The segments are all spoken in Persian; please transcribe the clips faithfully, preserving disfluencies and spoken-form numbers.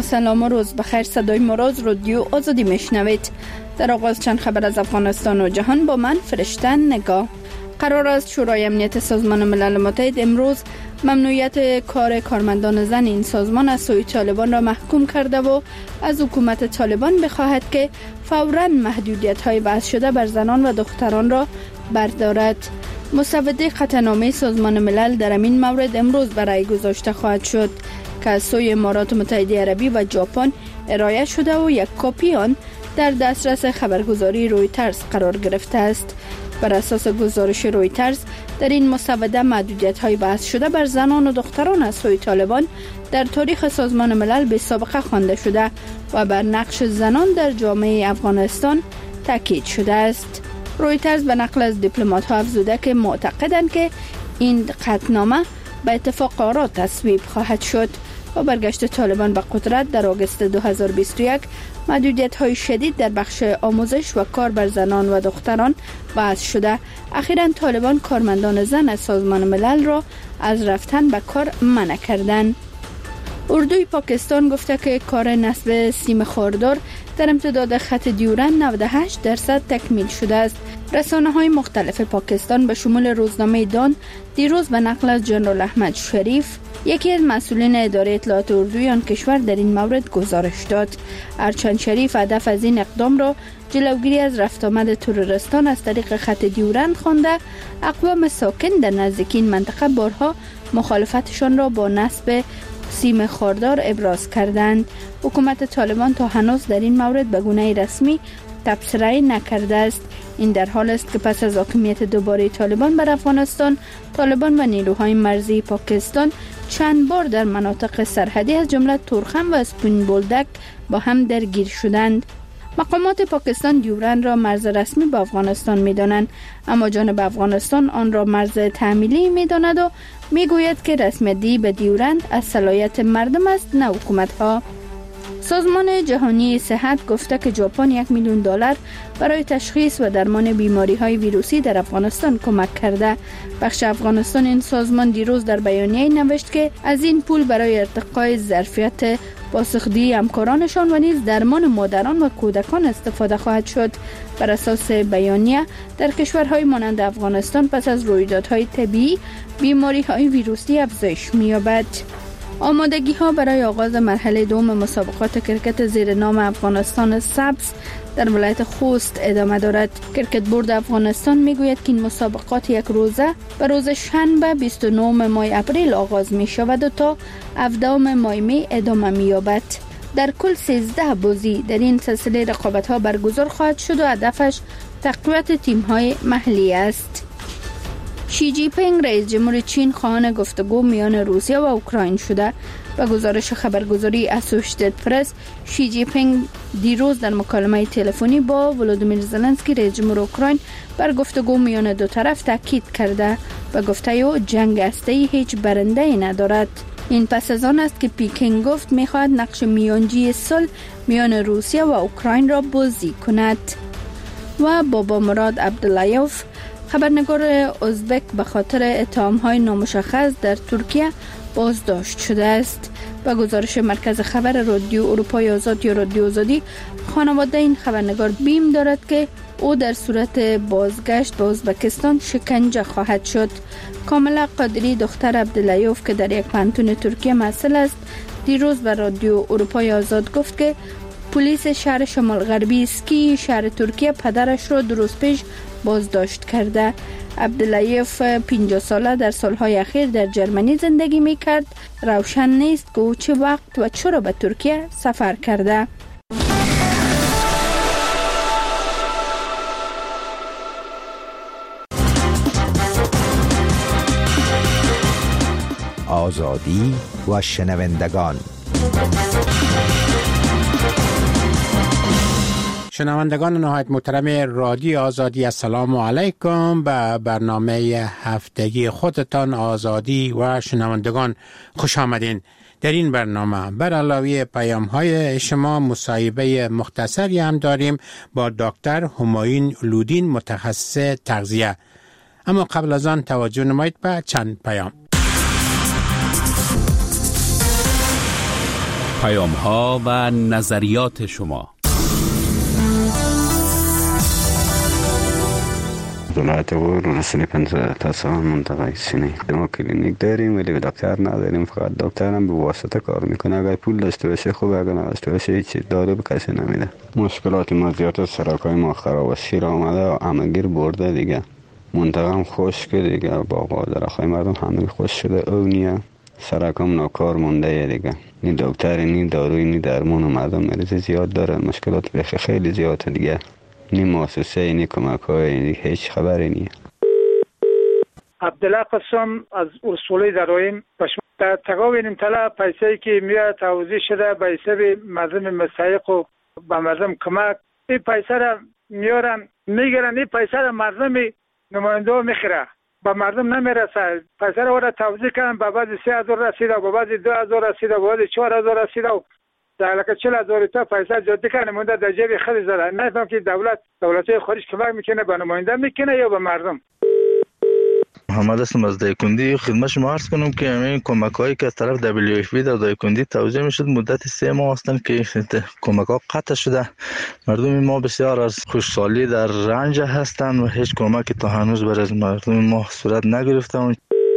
با سلام و روز بخیر. صدای مراز رادیو آزادی میشنوید. در آغاز چند خبر از افغانستان و جهان با من فرشته نگاه. قرار است شورای امنیت سازمان ملل متحد امروز ممنوعیت کار کارمندان زن این سازمان از سوی طالبان را محکوم کرده و از حکومت طالبان بخواهد که فوراً محدودیت‌های وضع شده بر زنان و دختران را بردارد. مسوده قطعنامه سازمان ملل در این مورد امروز برای گذاشته خواهد شد که از سوی امارات متحده عربی و ژاپن ارائه شده و یک کپی آن در دسترس خبرگزاری رویترز قرار گرفته است. بر اساس گزارش رویترز در این مسوده محدودیت‌های وضع شده بر زنان و دختران از سوی طالبان در تاریخ سازمان ملل به سابقه خوانده شده و بر نقش زنان در جامعه افغانستان تاکید شده است. رویترز به نقل از دیپلمات‌ها افزوده که معتقدند که این قطعنامه به اتفاق آرا تصویب خواهد شد و برگشت طالبان به قدرت در آگوست دو هزار و بیست و یک محدودیت‌های شدید در بخش آموزش و کار بر زنان و دختران وضع شده. اخیراً طالبان کارمندان زن از سازمان ملل را از رفتن به کار منع کردند. اردوی پاکستان گفته که کار نصب سیم خاردار در امتداد خط دیورند نود و هشت درصد تکمیل شده است. رسانه‌های مختلف پاکستان به شمول روزنامه دان دیروز به نقل از جنرال احمد شریف یکی از مسئولین اداره اطلاعات اردوی آن کشور در این مورد گزارش داد. ارچند شریف هدف از این اقدام را جلوگیری از رفت آمد تروریستان از طریق خط دیورند خوانده، اقوام ساکن در نزدیکی این منطقه بارها مخالفتشان را با نصب سیم خاردار ابراز کردند. حکومت طالبان تا هنوز در این مورد به گونه رسمی تبصره نکرده است. این در حال است که پس از حاکمیت دوباره طالبان بر افغانستان، طالبان و نیروهای مرزی پاکستان چند بار در مناطق سرحدی از جمله تورخم و اسپین بولدک با هم درگیر شدند. مقامات پاکستان دیورند را مرز رسمی با افغانستان می‌دانند، اما جانب افغانستان آن را مرز تعمیلی می‌داند و می‌گوید که رسمیتی به دیورند از صلاحیت مردم است نه حکومت‌ها. سازمان جهانی صحت گفته که ژاپن یک میلیون دلار برای تشخیص و درمان بیماری‌های ویروسی در افغانستان کمک کرده. بخش افغانستان این سازمان دیروز در بیانیه نوشت که از این پول برای ارتقای ظرفیت پاسخگویی همکارانشان و نیز درمان مادران و کودکان استفاده خواهد شد. بر اساس بیانیه در کشورهای مانند افغانستان پس از رویدادهای طبیعی بیماری‌های ویروسی افزایش می‌یابد. آمادگی ها برای آغاز مرحله دوم مسابقات کرکت زیر نام افغانستان سبز در ولایت خوست ادامه دارد. کرکت بورد افغانستان میگوید که این مسابقات یک روزه به روز شنبه بیست و نه ماه اپریل آغاز می شود و تا هفدهم ماه می ادامه می یابد. در کل سیزده بازی در این سلسله رقابت ها برگزار خواهد شد و هدفش تقویت تیم های محلی است. شی جی پینگ رئیس جمهور چین خواهان گفتگو میان روسیه و اوکراین شده. به گزارش خبرگزاری اسوشیتد پرس، شی جی پینگ دیروز در مکالمه تلفنی با ولودیمیر زلنسکی رئیس جمهور اوکراین بر گفتگو میان دو طرف تاکید کرده و گفته او جنگ هسته‌ای هیچ برنده‌ای ندارد. این پس از آن است که پکین گفت می‌خواهد نقش میانجی صلح میان روسیه و اوکراین را بازی کند. و بابا مراد عبداللهیوف خبرنگار ازبک به خاطر اتهام‌های نامشخص در ترکیه بازداشت شده است. با گزارش مرکز خبر رادیو اروپای آزاد یا رادیو آزادی، خانواده این خبرنگار بیم دارد که او در صورت بازگشت به ازبکستان شکنجه خواهد شد. کاملا قادری دختر عبداللهیوف که در یک پانتون ترکیه محصل است، دیروز به رادیو اروپای آزاد گفت که پلیس شهر شمال غربی اسکی شهر ترکیه پدرش را دو روز پیش بازداشت کرده. عبداللهیوف پنجاه ساله در سالهای اخیر در جرمنی زندگی می کرد. روشن نیست که او چه وقت و چرا به ترکیه سفر کرده. آزادی و شنوندگان. شنوندگان نهایت محترم رادیو آزادی، السلام علیکم. به برنامه هفتگی خودتان آزادی و شنوندگان خوش آمدین. در این برنامه بر علاوه پیام های شما مصاحبه مختصری هم داریم با دکتر همایون لودین متخصص تغذیه. اما قبل از آن توجه نمایید به چند پیام. پیام‌ها و نظریات شما. ولایت غور رسولی پنجاه تا سال منطقه سینه. ما کلینیک داریم ولی دکتر نداریم، فقط دکتر هم به واسطه کار میکنه. اگر پول داشته باشه خوبه، اگر نداشته باشه هیچ دارو به کسی نمیده. مشکلات ما زیاد، سرکای ما خراب و شیر آمده و همگیر برده دیگه. منطقه هم خشک دیگه، باغ و درختای مردم همه خشک شده. او نیه سرکم ناکار مونده دیگه. نی دکتر نی داروی نی درمان، مردم مریض زیاد دارن، مشکلات بخی خیلی زیاده دیگه. نی مؤسسه نی کمک های نی هیچ خبری نی. عبدالله قسم از اصولی درایم در تقاوین طلا پیسه‌ای که میاد توزیع شده به حساب مردم مستحق و به مردم کمک، این پیسه را میارن میگیرن، این پیسه را مردم نماینده میخره، به مردم نمیرسه. پیسه را ورد توزیع کردن، به بعد سه هزار رسیده، به بعد دو هزار رسیده، به بعد چهار هزار رسیده و در لکه چهل هزار تا پیسه جدی که نماینده در جیب خود زده. نفهم که دولت دولت‌های خارج کمک میکنه به نماینده میکنه یا به مردم. محمد هستم از دایکندی. خدمت شما عرض کنم که همین کمک هایی که از طرف دبلیو اف پی در دایکندی توزیع میشد مدت سه ماه هستند که کمک ها قطع شده. مردم ما بسیار از خوشحالی در رنج هستند و هیچ کمکی تا هنوز بر از مردم ما صورت نگرفته.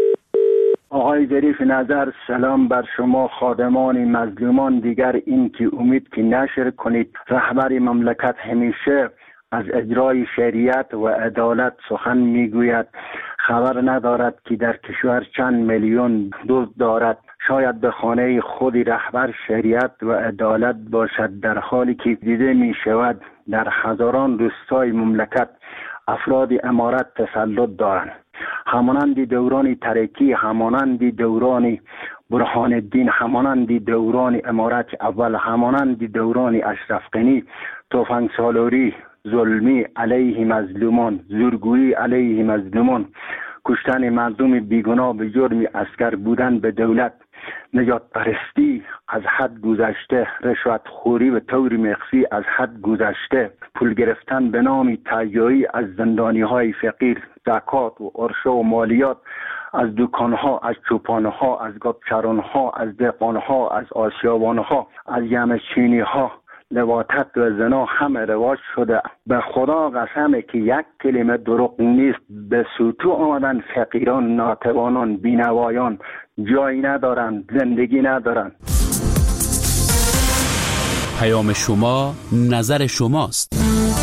آقای ظریف نظر، سلام بر شما خادمان مظلومان. دیگر این که امید که نشر کنید. رهبر مملکت همیشه از اجرای شریعت و عدالت سخن میگوید. خبر ندارد که در کشور چند میلیون دزد دارد. شاید به خانه خود رهبر شریعت و عدالت باشد، در حالی که دیده می شود در هزاران روستای مملکت افراد امارت تسلط دارند. همانند دوران ترکی، همانند دوران برهان الدین، همانند دوران امارت اول، همانند دوران اشرف غنی، تفنگ سالاری، ظلمی علیه مظلومان، زورگویی علیه مظلومان، کشتن مردم بیگناه به جرم اسکر بودن به دولت، نجات پرستی از حد گذشته، رشوت خوری به طور مخفی از حد گذشته، پول گرفتن به نام تهیایی از زندانی های فقیر، زکات و عرشه و مالیات از دکانها، از چوپانها، از گابچرانها، از دهقانها، از آسیابانها، از یمچینی ها، لواطت و زنا همه رواج شده. به خدا قسمه که یک کلمه دروغ نیست. به سوتو آمدن فقیران، ناتوانان، بینوایان، جایی ندارن، زندگی ندارن. پیام شما، نظر شماست.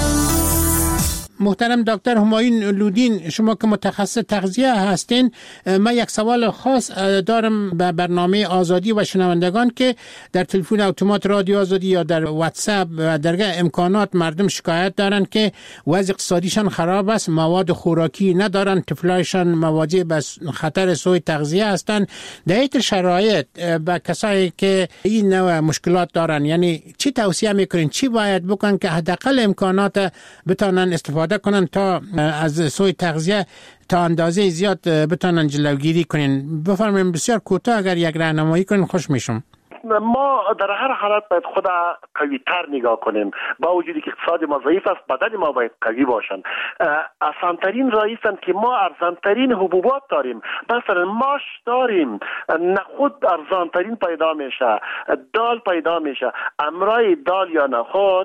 محترم دکتر همایون لودین، شما که متخصص تغذیه هستین، من یک سوال خاص دارم به برنامه آزادی و شنوندگان که در تلفن اتومات رادیو آزادی یا در واتساپ و درگاه امکانات مردم شکایت دارن که وضع اقتصادیشان خراب است، مواد خوراکی ندارن، طفلایشان مواجه به خطر سوء تغذیه هستند. در این شرایط به کسایی که این نوع مشکلات دارن، یعنی چی توصیه میکنین، چی باید بکنن که حداقل امکانات بتونن استفاده کنن تا از سوء تغذیه تا اندازه زیاد بتونن جلوگیری کنین؟ بفرمایید بسیار کوتاه اگر یک راهنمایی کنین خوش میشم. ما در هر حالت باید خود قوی تر نگاه کنیم. با وجودی که اقتصاد ما ضعیف است، بدن ما باید قوی باشن. آسانترین راه است که ما ارزانترین حبوبات داریم. مثلا ماش داریم، نخود ارزانترین پیدا میشه، دال پیدا میشه. امرای دال یا نخود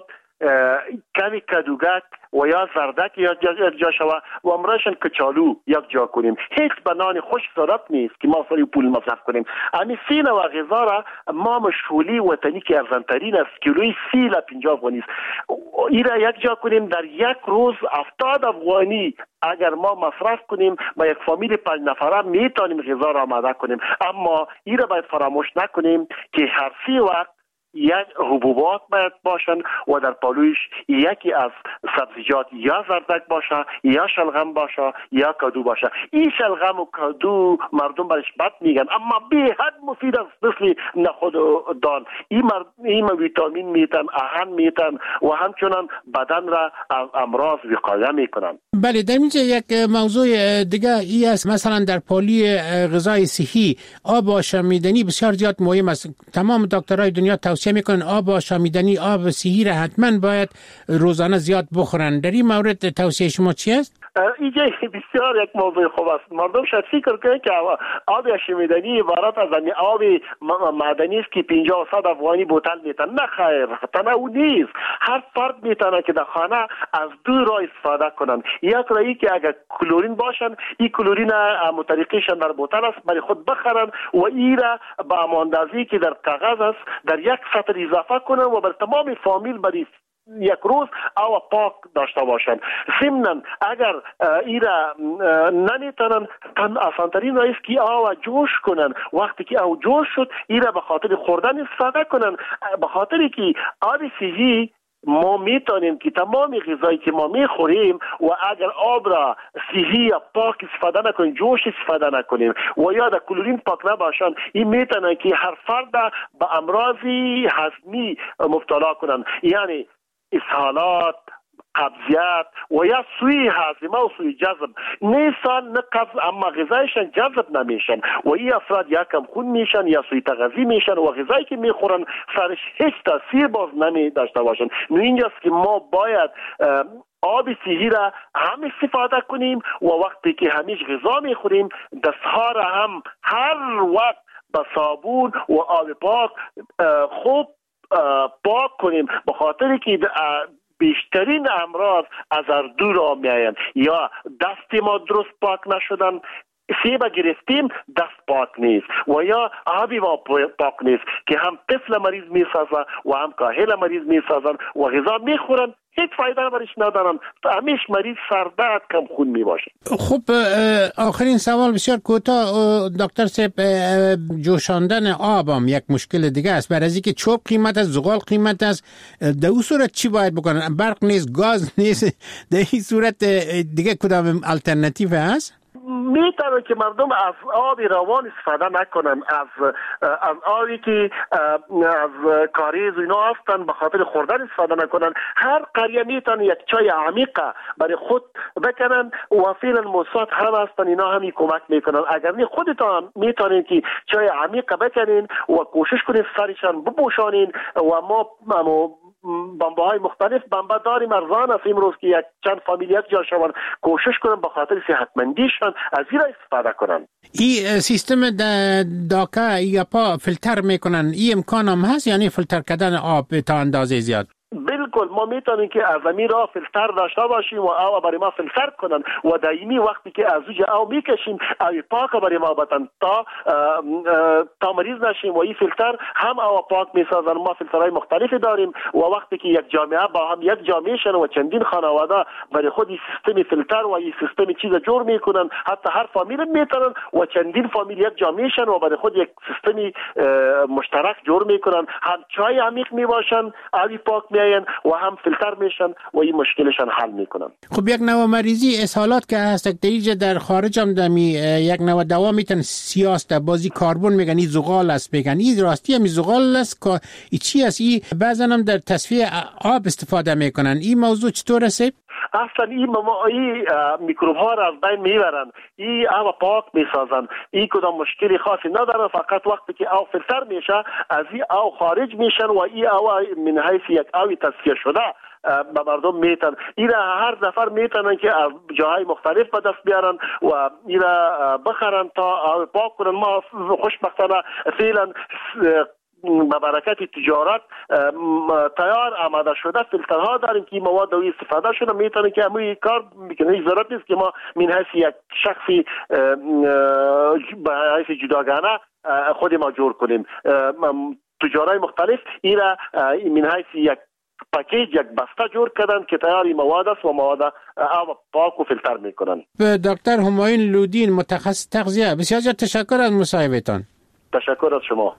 کمی کدوگک و یا زردک یا جا شوه و امرایشان کچالو یک جا کنیم. هیچ بنان خوش ضرورت نیست که ما سری پول مصرف کنیم. امی سیل و غذا را ما مشغولی وطنی که ارزانترین است، کیلوی سیل پنجاه افغانی است، این را یک جا کنیم. در یک روز هفتاد افغانی اگر ما مصرف کنیم با یک فامیل پنج نفره میتونیم غذا را آماده کنیم. اما این را باید فراموش نکنیم که هر سی وقت یک حبوبات باید باشن و در پالویش یکی از سبزیجات یا زردک باشه یا شلغم باشه یا کدو باشه. این شلغم و کدو مردم برش بد میگن اما به حد مفید است، مثل نخود و دال. این مرد این ویتامین میتن، آهن میتن و همچنان بدن را از امراض وقایه میکنن. بله، در اینجا یک موضوع دیگه ای است، مثلا در پالی غذای صحی آب آشامیدنی بسیار زیاد مهم است. تمام دکترای دنیا توصیه میکنن آب آشامیدنی، آب صحی را حتما باید روزانه زیاد بخورن. در این مورد توصیه شما چی است؟ اینجا بسیار یک موضوع خوب است. مردم شاید فکر کنند که آب اشمیدنی عبارت از آب معدنی است که پنجاه و صد افغانی بوتل میتن. نه خیر، تنها نیست. هر فرد میتونه که در خانه از دو راه استفاده کنن. یک راهی که اگر کلورین باشن، این کلورین متریقیشان در بوتل است برای خود بخرن و این را با اماندازی که در کاغذ است در یک سطر اضافه کنن و بر تمام فامیل برای یک روز او پاک داشته باشند. ضمناً اگر ایرا نمیتونن، تن آسانترین است که او جوش کنن. وقتی که او جوش شد ایرا به خاطر خوردن استفاده کنن، به خاطر که آب صحی ما میتونیم که تمام غذایی که ما میخوریم و اگر آب را صحی یا پاک استفاده نکنیم، جوش استفاده نکنیم و یا در کلورین پاک نباشن، این میتونه که هر فرد به امراضی هضمی مبتلا کنن، یعنی اسهالات، قبضیت و یا سوی هاضمه و سوی جذب. نیستان نه قبض اما غذایشان جذب نمیشن و این افراد یا کم خون میشن یا سوی تغذی میشن و غذایی که میخورن سرش هیچ تاثیر باز نمی داشته باشن. نو اینجاست که ما باید آب صحی را هم استفاده کنیم و وقتی که همیش غذا میخوریم دستها را هم هر وقت با صابون و آب پاک خوب پاک کنیم، به خاطر که بیشترین امراض از اردو را میآیند. یا دست ما درست پاک نشدن، سیب گرفتیم دست پاک نیست و یا آبی ما پاک نیست که هم طفل مریض میسازن و هم کاهل مریض میسازن و غذا میخورن هیچ فایده برش ندارن، همیش مریض سردرد کم خون می باشه. خب آخرین سوال بسیار کوتاه دکتر صاحب، جوشاندن آب هم یک مشکل دیگه است. برای از اینکه چوب قیمت است، زغال قیمت است، در اون صورت چی باید بکنن؟ برق نیست، گاز نیست، در این صورت دیگه کدام الटरनेटिव هست؟ میتونه که مردم از آب روان استفاده نکنن، از از آبی که از کاریز اینا هستن به خاطر خوردن استفاده نکنن. هر قریه میتونه یک چای عمیقه برای خود بکنن و فعلا موساد هم هستن، اینا همی کمک میکنن. اگر نه خودتان میتونین که چای عمیقه بکنین و کوشش کنین سرشان بپوشانین و ما بمبه های مختلف بمبه داریم ارزان است امروز که یک چند فامیلیت جا شوند، کوشش کنن به خاطر صحتمندیشان از این را استفاده کنن. این سیستم داکا یا پا فیلتر میکنن، این امکان هم هست یعنی فیلتر کردن آب تا اندازه زیاد؟ بالکل ما میتونیم که از زمین را فیلتر داشته باشیم و آب برای ما فیلتر کنن و دائمی وقتی که از اوج آب میکشیم آب پاک برای ما بدن تا تا مریض نشیم و این فیلتر هم آب پاک میسازن. ما فیلترهای مختلفی داریم و وقتی که یک جامعه با هم یک جامعه شن و چندین خانواده برای خود این سیستم فیلتر و این سیستم چیز جور میکنن، حتی هر فامیل میتونن و چندین فامیل یک جامعه شن و برای خود یک سیستم مشترک جور میکنن، هم چای عمیق میباشن، آب پاک و هم فیلتر میشن و این مشکلشان حل میکنن. خب یک نوع مریضی اسهالات که هست دیگه در خارج هم دمی یک نوع دوا میتن سیاست بازی کربن میگن این زغال است، میگن این راستی هم زغال است که این چی است؟ این بعضا هم در تصفیه آب استفاده میکنن. این موضوع چطور است؟ اصلا این این میکروب ها را از بین میبرن، این آب پاک میسازن، این کدام مشکلی خاصی نداره، فقط وقتی که آب فیلتر میشه از این آب خارج میشن و این آب من حیث یک آب تصفیه شده به مردم میتن. این هر نفر میتونن که از جاهای مختلف به دست بیارن و این بخرن تا آب پاک کنن. ما خوشبختانه فعلا با برکت تجارت تیار آماده شده فیلترها داریم که مواد دوی استفاده شده میتونه که همون کار میکنه. هیچ ضرورت نیست که ما من حیث یک شخصی به حیث جداگانه خود ما جور کنیم. تجارای مختلف این را من حیث یک پاکیج یک بسته جور کردن که تیاری مواد است و مواد آب پاک و فیلتر میکنن. دکتر همایون لودین متخصص تغذیه، بسیار تشکر از مصاحبتان. تشکر از شما.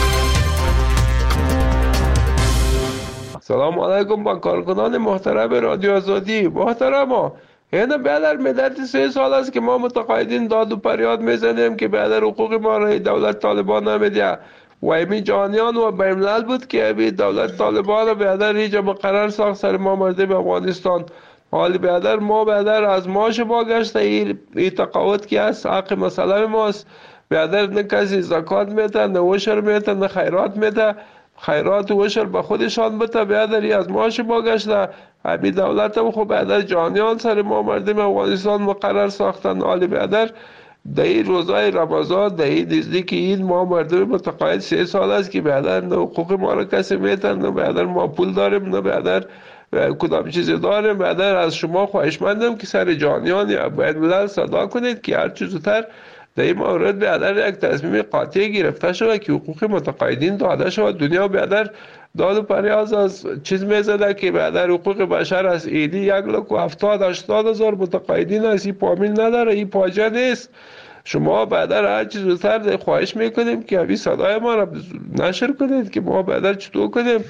سلام علیکم با کارکنان محترم رادیو آزادی. محترما اینه بیادر مدت سه سال است که ما متقاعدین داد و پریاد میزنیم که بیادر حقوق ما را دولت طالبان نمیده و امی جانیان و بیملل بود که امی دولت طالبان را بیادر اینجا مقرر ساخت سر ما مردم افغانستان. حالی بیادر ما بیادر از ماش ما گشته این تقاعد که است حق مسئله ماست. بیادر نه کسی زکات میده، نه وشر میده، نه خیرات میده. خیرات و عشر به خودشان بته، بیادری از معاش ما گشته. همین دولت هم خب بیادر جانیان سر ما مردم افغانستان مقرر ساختن. حالی بیادر در این روزای رمضان، در این نزدیک این ما مردم متقاعد سه سال است که بیادر نه حقوق ما را کسی میتن، نه بیادر ما پول داریم، نه بیادر کدام چیزی داریم. بیادر از شما خواهشمندم که سر جانیان یا باید ملل صدا کنید که هر چیز زودتر در این مورد بیادر یک تصمیم قاطع گرفته شود که حقوق متقاعدین داده شود. دنیا بیادر داد و پریاز از چیز میزده که بیادر حقوق بشر از ایدی یک لک و هفتاد هشتاد هزار متقاعدین است. این پامین نداره، این پاجه نیست. شما بیادر هر چیز زودتر خواهش میکنیم که همین صدای ما را نشر کنید که ما بیادر چطور کنیم.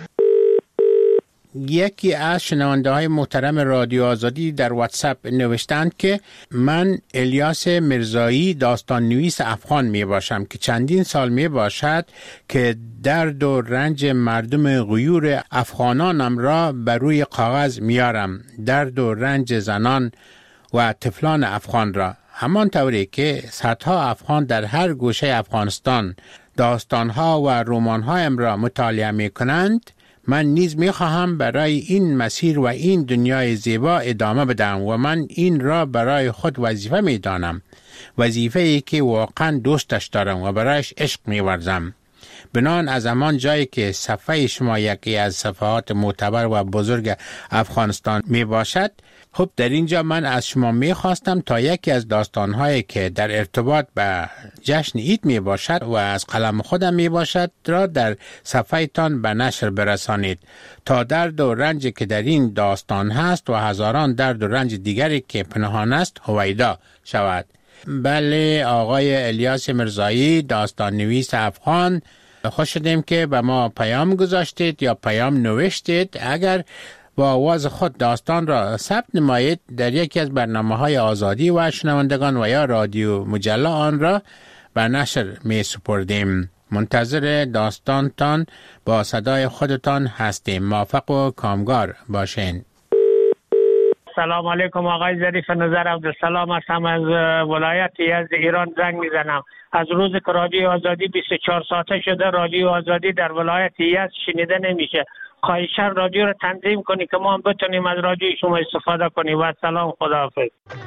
یکی از شنونده های محترم رادیو آزادی در واتساپ نوشتند که من الیاس مرزایی داستان نویس افغان می باشم که چندین سال می باشد که درد و رنج مردم غیور افغانانم را بر روی کاغذ میارم، درد و رنج زنان و طفلان افغان را، همان طوری که صدها افغان در هر گوشه افغانستان داستانها و رمانهایم را مطالعه می کنند. من نیز می خواهم برای این مسیر و این دنیای زیبا ادامه بدم و من این را برای خود وظیفه می دانم، وظیفه ای که واقعا دوستش دارم و برایش عشق می ورزم. بنان از همان جایی که صفحه شما یکی از صفحات معتبر و بزرگ افغانستان می باشد، خب در اینجا من از شما می خواستم تا یکی از داستانهایی که در ارتباط به جشن عید می باشد و از قلم خودم می باشد را در صفحه تان به نشر برسانید تا درد و رنجی که در این داستان هست و هزاران درد و رنج دیگری که پنهان است هویدا شود. بله آقای الیاس مرزایی داستان نویس افغان، خوش شدیم که به ما پیام گذاشتید یا پیام نوشتید. اگر با آواز خود داستان را ثبت نمایید در یکی از برنامه‌های آزادی و شنوندگان و یا رادیو مجله آن را به نشر می سپردیم. منتظر داستانتان با صدای خودتان هستیم. موفق و کامگار باشین. سلام علیکم آقای ظریف نظر عبدالسلام هستم، از ولایت یزد ایران زنگ میزنم. از روز که رادیو آزادی بیست و چهار ساعته شده رادیو آزادی در ولایت یزد شنیده نمیشه. خواهشاً رادیو رو تنظیم کنی که ما هم بتونیم از رادیو شما استفاده کنیم. و سلام، خداحافظ.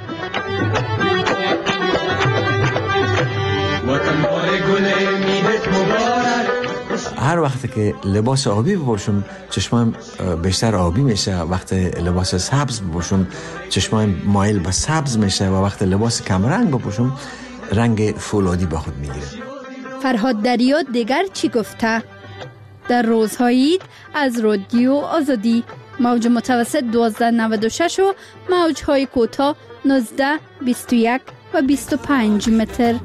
هر وقت که لباس آبی بپوشم چشمم بیشتر آبی میشه، وقت لباس سبز بپوشم چشمم مایل به سبز میشه و وقت لباس کمرنگ بپوشم رنگ فولادی به خود میگیره. فرهاد دریا دیگر چی گفته؟ در روزهای عید از رادیو آزادی موج متوسط دوازده نود و شش و موجهای کوتاه نوزده، بیست و یک و بیست و پنج متر.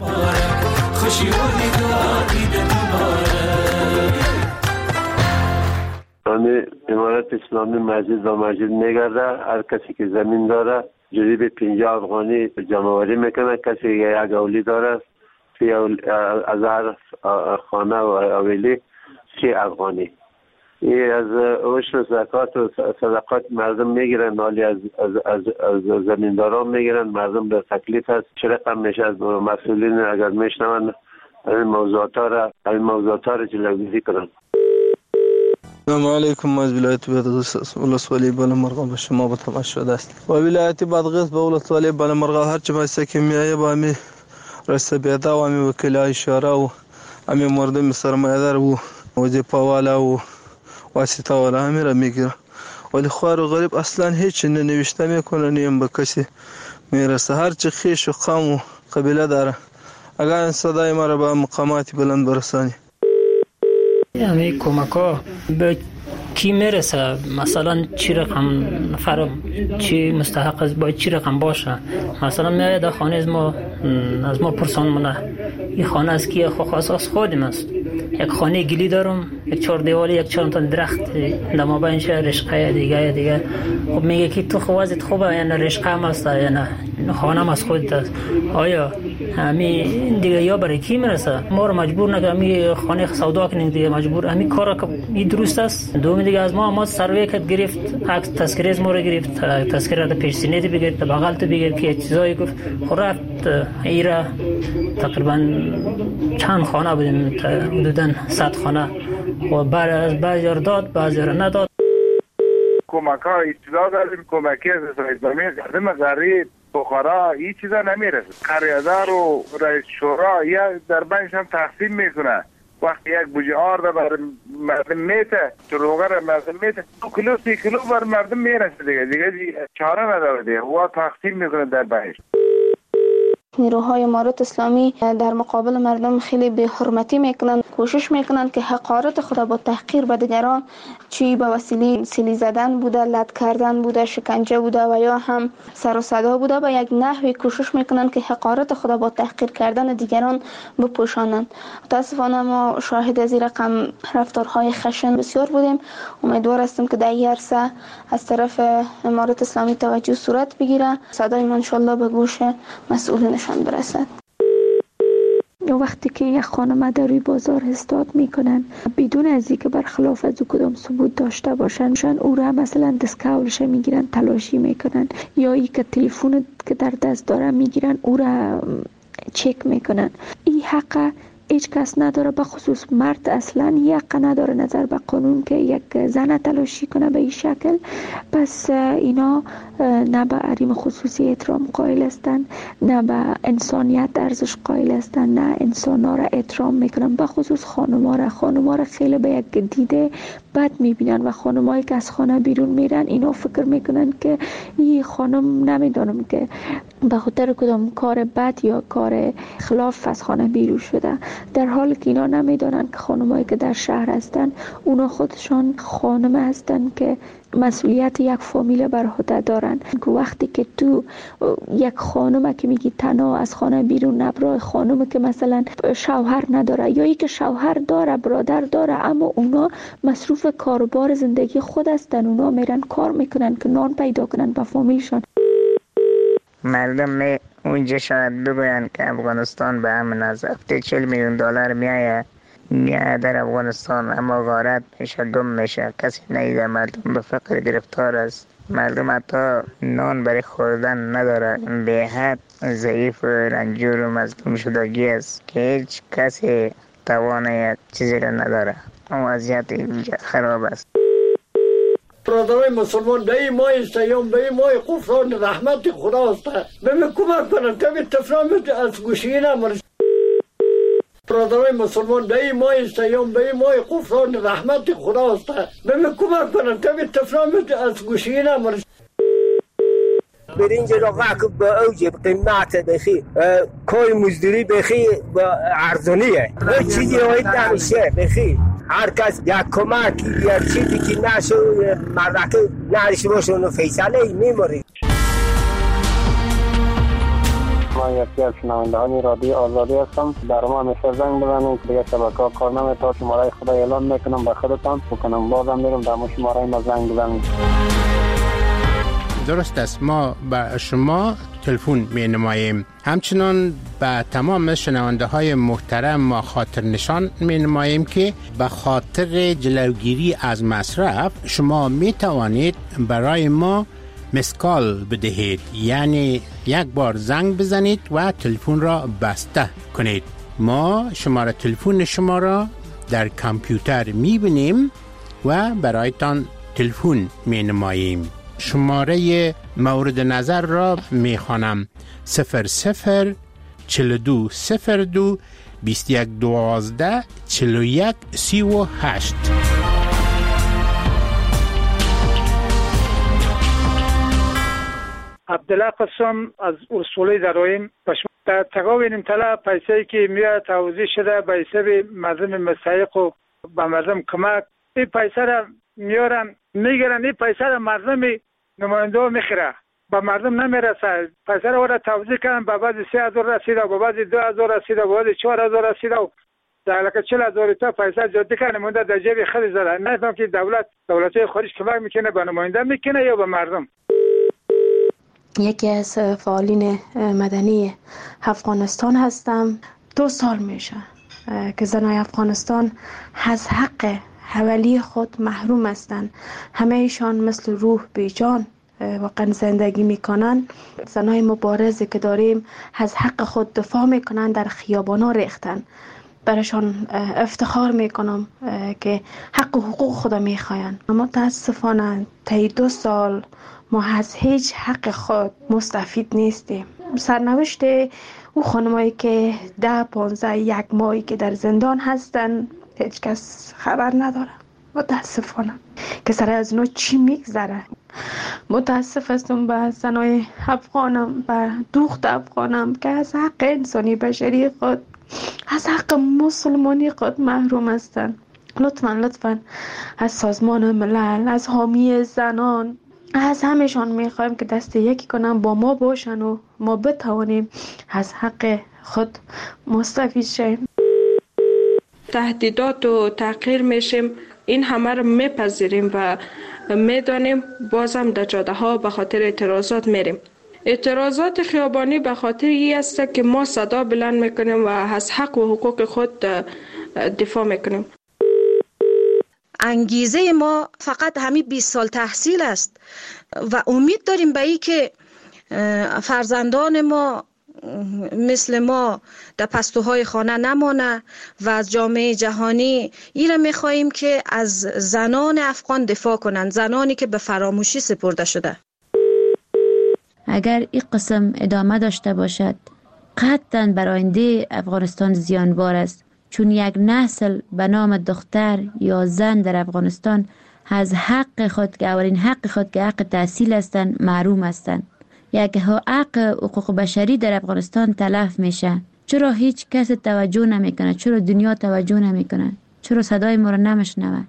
آن امارت اسلامی مسجد و مسجد میگرده. هر کسی که زمین داره جوری به پنجاه افغانی جمعوری میکنه. کسی که یک اولی داره از هر خانه و اولی سی افغانی. این از عشر زکات و صدقات مردم میگیرن، حالی از از از, از زمینداران میگیرن. مردم به تکلیف است. چه رقم میشه از مسئولین اگر میشنون این موضوعات را این موضوعات را جلوگیری کنن. السلام علیکم. از ولایت بادغیس ولسوالی بالامرغ به شما به تماس شده است. و ولایت بادغیس به ولسوالی بالامرغ هر چه باشه که میایه با می رسته بیدا و می وکیلای اشاره و امی مردم سرمایه‌دار و وظیفه والا و واسطه والا همین را میگیره، ولی خوار و غریب اصلا هیچ ننوشته میکنه، نیم به کسی میرسه. هر چه خیش و قوم و قبیله داره اگر این صدای ما را به مقامات بلند برسانی. همه کمک ها به کی میرسه؟ مثلا چی رقم نفر چی مستحق است، باید چی رقم باشه؟ مثلا میاید در خانه از ما از ما پرسان مونه این خانه از کی؟ خو خاص از خودم است. یک خانه گلی دارم، یک چهار دیواری، یک چهار تا درخت در مابین شه رشقه دیگه دیگه. خب میگه که تو خوازت خوبه یا نه رشقه هم است یا نه خانم از خودت است. آیا همین دیگه یا برای کی میرسه؟ ما رو مجبور نکنه همین خانه سودا کنیم دیگه، مجبور همین کارا که این درست است. دوم دیگه از ما ما سروی کت گرفت، عکس تذکره از ما رو گرفت، تذکره از پیش سینه تی بگیر، بغل تی بگیر که چیزایی گفت. رفت ایرا تقریبا چند خانه بودیم، حدوداً صد خانه و بعد از بعضی رو داد بعضی رو نداد. کمک ها ابتدا داریم، کمکی از اسلامی قدم غریب بخارا این چیزا نمیرسه. قریادار و رئیس شورا یا در بینش هم تقسیم میکنه. وقتی یک بوجه آرد بر مردم میته، دروغه مردم میته، دو کیلو سی کیلو بر مردم میرسه دیگه دیگه چاره نداره دیگه، و تقسیم میکنه در بینش. نیروهای امارات اسلامی در مقابل مردم خیلی به حرمتی میکنند، کوشش میکنند که حقارت خود با تحقیر به دیگران، چی به وسیله سیلی زدن بوده، لط کردن بوده، شکنجه بوده و یا هم سر و صدا بوده، به یک نحوی کوشش میکنند که حقارت خود با تحقیر کردن دیگران بپوشانند. متاسفانه ما شاهد از این رقم رفتارهای خشن بسیار بودیم. امیدوار هستیم که در این عرصه از طرف امارات اسلامی توجه صورت بگیره، صدای ما ان شاء الله به گوش مسئولینشان برسد. وقتی که یک خانم در روی بازار استاد میکنن بدون از اینکه برخلاف از او کدام ثبوت داشته باشن، او را مثلا دستکولش میگیرن تلاشی میکنن، یا ای که تلفن که در دست داره میگیرن او را چک میکنن. این حق هیچ کس نداره، به خصوص مرد اصلا حق نداره نظر به قانون که یک زن تلاشی کنه به این شکل. پس اینا نه به حریم خصوصی احترام قائل هستن، نه به انسانیت ارزش قائل هستن، نه انسانا را احترام میکنن، به خصوص خانما را خانما را خیلی به یک دیده بد میبینن و خانمایی که از خانه بیرون میرن اینا فکر میکنن که این خانم نمیدونم که به خاطر کدام کار بد یا کار خلاف از خانه بیرون شده، در حالی که اینا نمیدونن که خانمایی که در شهر هستن اونا خودشان خانم هستن که مسئولیت یک فامیل بر عهده دارن. وقتی که تو یک خانم که میگی تنها از خانه بیرون نبره، خانم که مثلا شوهر نداره یا ای که شوهر داره برادر داره اما اونا مصروف کاروبار زندگی خود هستن، اونا میرن کار میکنن که نان پیدا کنن با فامیلشان. مردم می اونجا شاید بگوین که افغانستان به امن است، هفته چهل میلیون دلار میایه میایه در افغانستان اما غارت میشه، گم میشه، کسی نیده، مردم به فقر گرفتار است، مردم حتی نان برای خوردن نداره، به حد ضعیف و رنجور و مظلوم شدگی است که هیچ کسی توانه چیزی را نداره. اما وضعیت اینجا خراب است. برادرای مسلمان به این ماه سیام، به این ماه غفران رحمت خداست، به من کمک کنن که به تفرامت از گوشی نمارست. برادرای مسلمان به این ماه سیام، به این ماه غفران رحمت خداست، به من کمک کنن که به تفرامت از گوشی نمارست. برنج را غاک با اوج قیمت بخی کوی مزدوری بخی با ارزانیه، هر چیزی هایی نمیشه بخی. هر کس یک کمک یا چیزی که نشو مردکه نرشی باشه اونو فیصله میماری. من یکی از شنوندهان رادیو آزادی هستم. در ما همیشه زنگ بزنید دیگه شبکه ها کار نمی‌کنه، شماره خدا اعلام میکنم به خودتان بکنم، بازم میرم در ما شماره ما زنگ بزنید. درست است، ما به شما تلفن می نماییم. همچنان به تمام شنونده های محترم ما خاطر نشان می نماییم که به خاطر جلوگیری از مصرف شما می توانید برای ما مسکال بدهید، یعنی یک بار زنگ بزنید و تلفن را بسته کنید. ما شماره تلفن شما را در کامپیوتر می بینیم و برایتان تلفن می نماییم. شماره مورد نظر را می خوانم: صفر صفر چل دو صفر دو بیست یک دوازده چل و یک سی و هشت. عبدالله قسم از اصولی درایم در تقاوین طلا پیسه‌ای که میاد توضیح شده به حساب مردم مستحق و به مردم کمک، این پیسه را میارن میگیرن، این پیسه را مردم نماینده ها میخیره، به مردم نمیرسه. پیسه را وارد توضیح کردن، به بعضی سه هزار رسیده، به بعضی دو هزار رسیده، به بعضی چهار هزار رسیده و در لکه چل هزار تا پیسه جدی که نماینده در جیب خیلی زده. نفهم که دولت دولت خارج کمک میکنه به نماینده میکنه یا به مردم. یکی از فعالین مدنی افغانستان هستم. دو سال میشه که زنای افغانستان از حق حوالی خود محروم هستند. همه ایشان مثل روح بیجان واقعا زندگی میکنن. زنای مبارزی که داریم از حق خود دفاع میکنن، در خیابانا ریختن. برشان افتخار میکنم که حق و حقوق خدا میخواین. متاسفانه طی دو سال ما از هیچ حق خود مستفید نیستیم. سرنوشت او خانمایی که ده پانزده یک ماهی که در زندان هستن هیچ کس خبر نداره. متاسفانه که سر از اونا چی میگذره. متاسف هستم به زنای افغانم، به دوخت افغانم که از حق انسانی بشری خود، از حق مسلمانی خود محروم هستند. لطفاً لطفاً از سازمان ملل، از حامی زنان، از همشان میخوایم که دست یکی کنن با ما باشن و ما بتوانیم از حق خود مستفید شیم. تهدیدات و تحقیر میشیم، این همه رو میپذیریم و میدانیم. بازم در جاده ها به خاطر اعتراضات میریم. اعتراضات خیابانی به خاطر این است که ما صدا بلند میکنیم و از حق و حقوق خود دفاع میکنیم. انگیزه ما فقط همین بیست سال تحصیل است و امید داریم به این که فرزندان ما مثل ما در پستوهای خانه نمانه و از جامعه جهانی این را میخواییم که از زنان افغان دفاع کنند، زنانی که به فراموشی سپرده شده. اگر این قسم ادامه داشته باشد قطعاً بر آینده افغانستان زیانبار است، چون یک نسل به نام دختر یا زن در افغانستان از حق خود که اولین حق خود که حق تحصیل هستند محروم هستند. یک حق حقوق بشری در افغانستان تلف میشه. چرا هیچ کس توجه نمیکنه؟ چرا دنیا توجه نمیکنه؟ چرا صدای ما رو نمیشنوه؟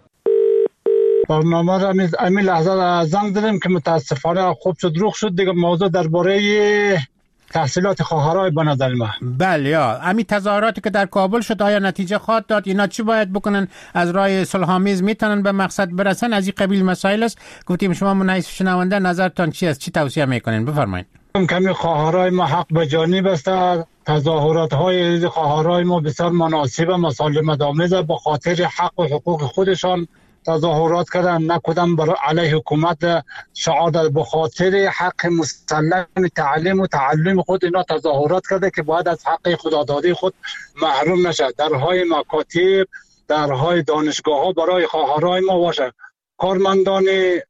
برنامه را امی لحظه زنگ داریم که متاسفانه خوب شد روخ شد دیگه. موضوع درباره تحصیلات خواهرای به نظر ما. بله، یا امی تظاهراتی که در کابل شد آیا نتیجه خواهد داد؟ اینا چی باید بکنن؟ از راه صلح‌آمیز میتونن به مقصد برسن؟ از این قبیل مسائل است. گفتیم شما منعکس شنونده نظرتان چی است؟ چی توصیه میکنین؟ بفرمایید. کمی خواهرای ما حق به جانب است. تظاهرات های خواهرای ما بسیار مناسب و مسالمت آمیز به خاطر حق و حقوق خودشان تظاهرات کردن، نه کدام برای علیه حکومت شعار داد. به خاطر حق مسلم تعلیم و تعلم خود اینا تظاهرات کرده که باید از حق خدادادی خود محروم نشد. درهای مکاتب، درهای دانشگاه ها برای خواهرای ما باشه. کارمندان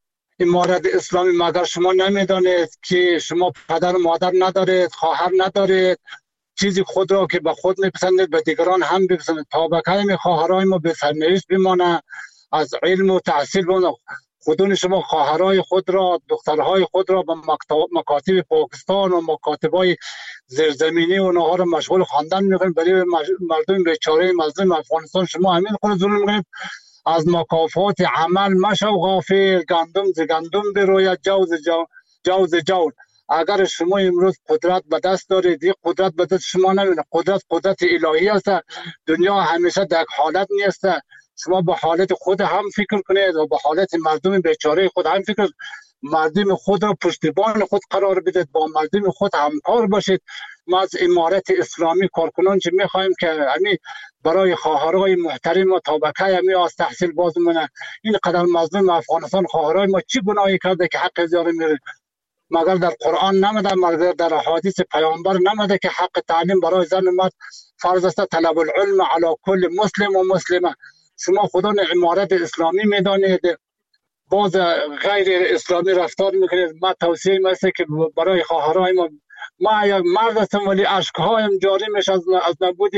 امارت اسلامی مگر شما نمیدانید که شما پدر و مادر ندارید، خواهر ندارید، چیزی خود را که به خود میپسندید به دیگران هم بپسندید. تا به کلمه خواهرای ما به سرنوشت بمانه، از علم و تحصیل بمانه. خودون شما خواهرای خود را، دخترهای خود را به مکاتب پاکستان و مکاتبای زیرزمینی و اونها را مشغول خواندن میکنید. برای مردم بیچاره مظلوم افغانستان شما همین خود ظلم میکنید. از مکافات عمل مشو غافل، گندم ز گندم بروید، جو ز جو جو ز جو. اگر شما امروز قدرت به دست دارید، این قدرت به دست شما نمیاد. قدرت قدرت الهی است. دنیا همیشه در حالت نیست. شما به حالت خود هم فکر کنید و به حالت مردم بیچاره خود هم فکر. مردم خود را پشتیبان خود قرار بدید، با مردم خود همکار باشید. ما از امارت اسلامی کارکنان چه میخوایم که همین برای خواهرای محترم و طبقه همین از تحصیل باز مونه. این قدر مظلوم افغانستان خواهرای ما چی گناهی کرده که حق زیاره میره؟ مگر در قرآن نمده، مگر در حدیث پیامبر نمده که حق تعلیم برای زن و مرد فرض است؟ طلب العلم علی کل مسلم و مسلمه. شما خودان امارت اسلامی میدانید، باز غیر اسلامی رفتار میکنید. ما توصیه میشه که برای خواهرای ما، ما یک مرد هستم ولی اشکهایم جاری میشه از از نبود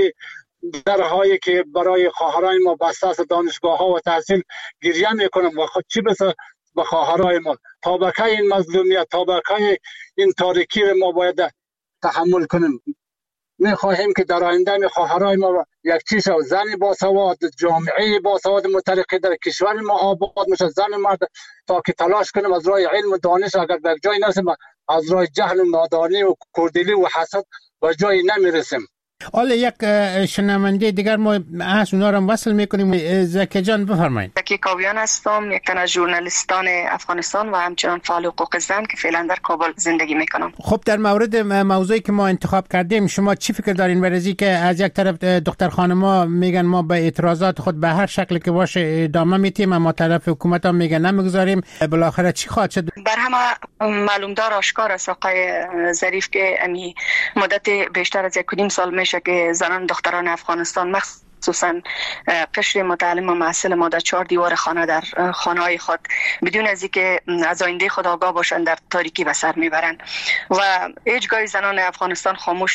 درهایی که برای خواهرای ما بسته است. دانشگاه ها و تحصیل گریه میکنم و خود چی بسه به خواهرای ما. طبقه این مظلومیت، طبقه این تاریکی ما باید تحمل کنیم. میخواهیم که در آینده می خواهرای ما یک چیز زن باسواد، جامعه باسواد مترقی در کشور ما آباد میشه. زن مرد تا که تلاش کنیم از راه علم و دانش، اگر در جای نرسیم از راه جهل و نادانی و کردلی و حسد به جای نمیرسیم. حالا یک شنونده دیگر ما از اونا رو وصل میکنیم. زکی جان بفرمایید. زکی کاویان هستم، یک تن از ژورنالیستان افغانستان و همچنان فعال حقوق زن که فعلا در کابل زندگی میکنم. خب در مورد موضوعی که ما انتخاب کردیم شما چی فکر دارین؟ برای که از یک طرف دختر خانما میگن ما به اعتراضات خود به هر شکل که باشه ادامه میتیم، اما طرف حکومت هم میگن نمیگذاریم، بالاخره چی خواهد شد؟ بر همه معلوم دار آشکار است آقای ظریف که امی مدت بیشتر از یک و نیم سال میشه که زنان دختران افغانستان مخصوصا قشر متعلم و محصل ما در چهار دیوار خانه در خانه های خود بدون از اینکه از آینده خود آگاه باشند در تاریکی به سر میبرند و هیچگاه زنان افغانستان خاموش